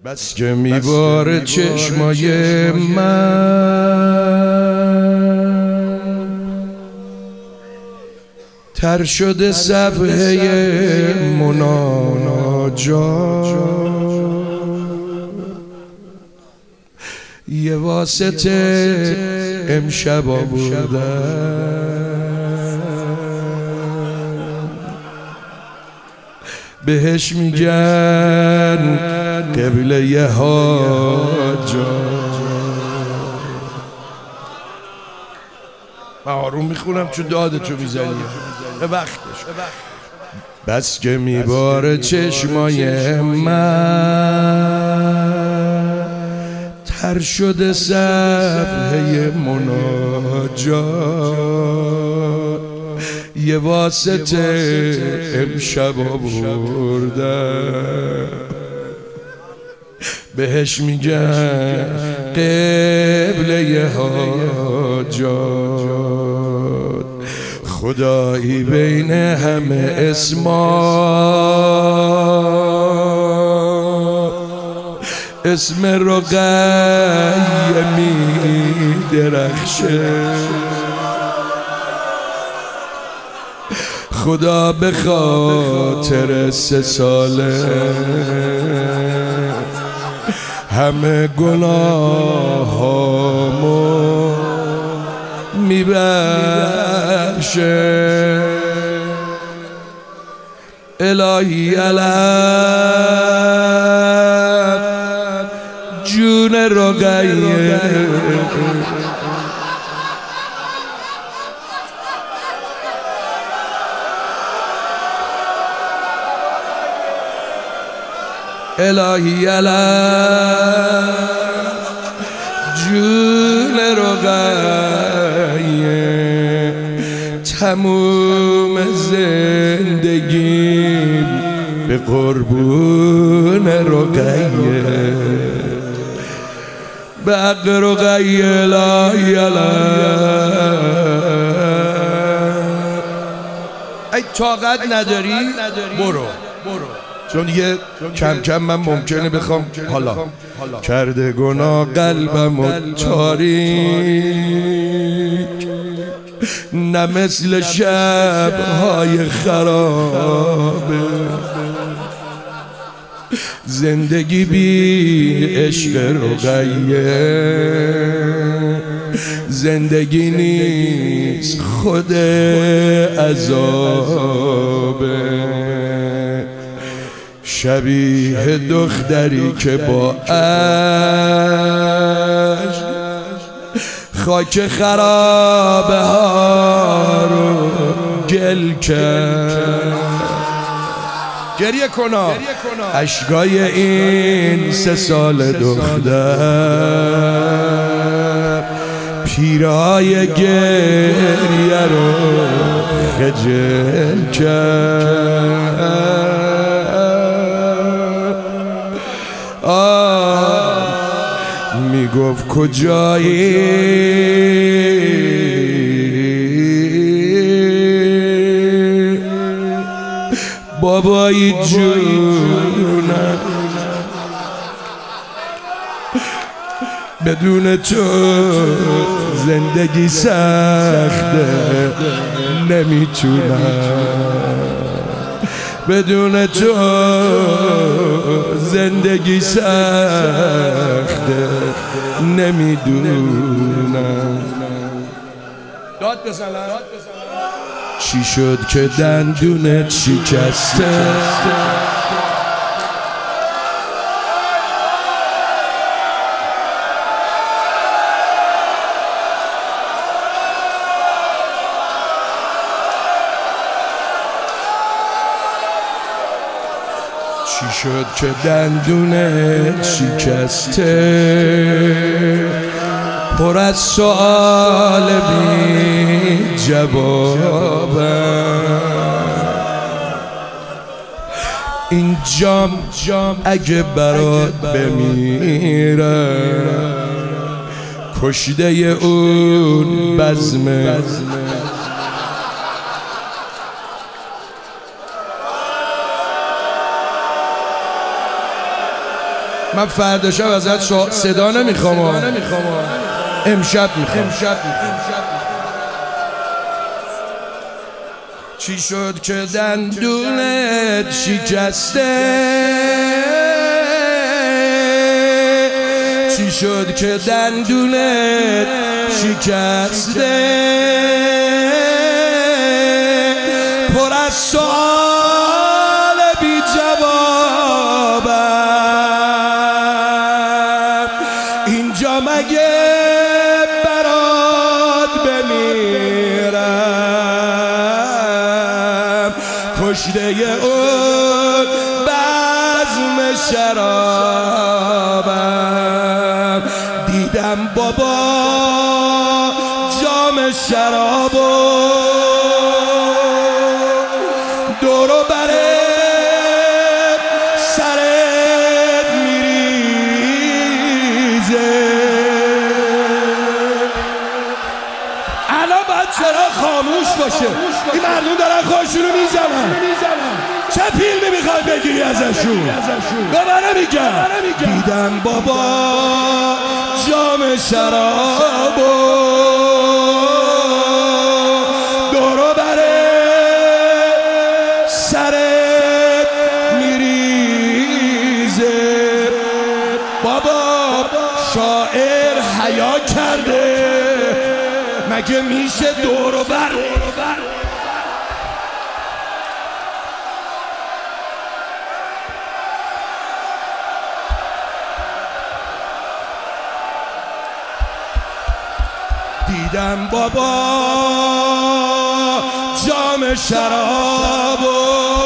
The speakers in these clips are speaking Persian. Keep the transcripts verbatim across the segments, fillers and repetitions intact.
بس که میباره چشمای من تر شده صفحه مناجات، یه واسطه امشب آوردن بهش میگن قبله حاجات. من آروم میخونم چون دادتو میزنی به وقتش. بس که میباره چشمای من تر شده صفحه مناجات، یه واسطه امشب آوردن بهش میگن قبله حاجات. خدایی بین همه اسما اسم رقیه می درخشه، خدا به خاطر سه ساله همه گناهامو میبخشه. الهی علم جون رقیه الهی علم جون رقیه تموم زندگیم به قربون رقیه، به حق رقیه. الهی علم ای طاقت نداری برو برو، چون دیگه کم کم من ممکنه بخوام حالا کرده گناه قلبم و تاریک، نه مثل شبهای خرابه زندگی بی عشق رقیه، زندگی نیست خود عذابه. شبیه دختری که با عشق خاک خرابه ها رو گل کرد. گریه کنا اشکای این سه سال دختر پیرای گریه رو خجل کرد. میگفت کجایی بابایی جونم، بدون تو زندگی سخته نمیتونم، بدون تو زندگی سخته نمیدونم. داد بزنم چی شد که دندونت شکسته، چی شد که دندونت شکسته، پر از سؤال بی جوابم. این جام جام اگه برات بمیرم کشیده اون بزمه، من فردا شب ازت صدا نمیخوام، امشب میخوام. چی شد که دندونت شکسته؟ چی شد که دندونت شکسته؟ پر از سوال بی جوابم، اینجا مگه برات بمیرم؟ کشته اون بزم شرابم، دیدم بابا جام شرابو دورو بره سرت میریزه. الان باید چرا خاموش باشه؟ این مردم دارن خودشونو میزنن. چه فیلمی میخوای بگیری ازشون؟ به من میگم. دیدم بابا جام شرابو دورو بره سرت میریزه. بابا شاعر حیا کرده، مگه میشه دورو بر؟ دیدم بابا جام شرابو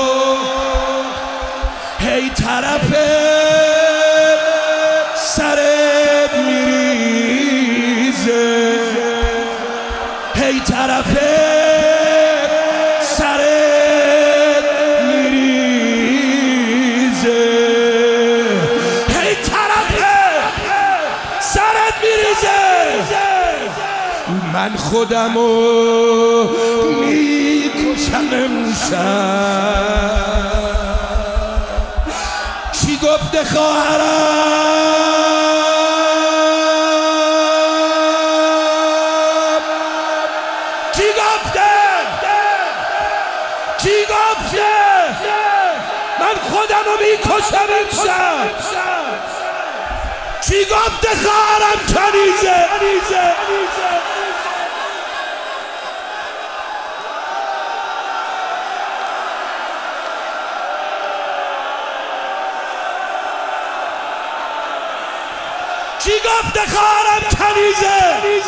هی طرف سرت میریزه، هی طرف سرت میریزه، هی طرف سرت میریزه. من خودمو میکشم امشب. چی گفته خواهرم؟ چی گفته؟ چی گفته؟ من خودمو میکشم امشب. چی گفته خواهرم کنیزه؟ چی گفته خواهرم کنیزه؟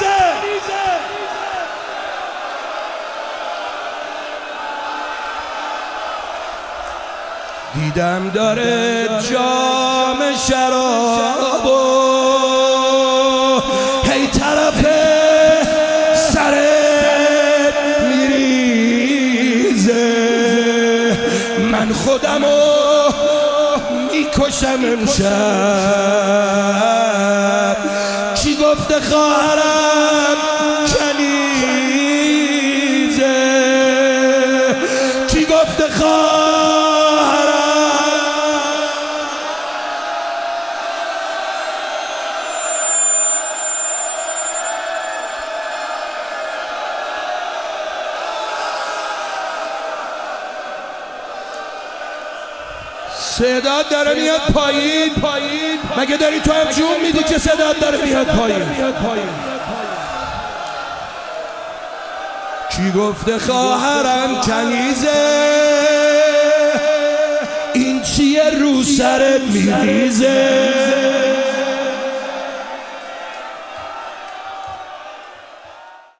دیدم داره جام شرابو هی طرف سرت میریزه. من خودمو میکشم امشب. چی گفته خواهرم کنیزه؟ چی گفته خواهرم؟ صدات داره میاد پایین. مگه داری تو هم جون میدی که صدات داره میاد پایین؟ کی گفته خواهرم کنیزه؟ این چیه رو سرت میریزه؟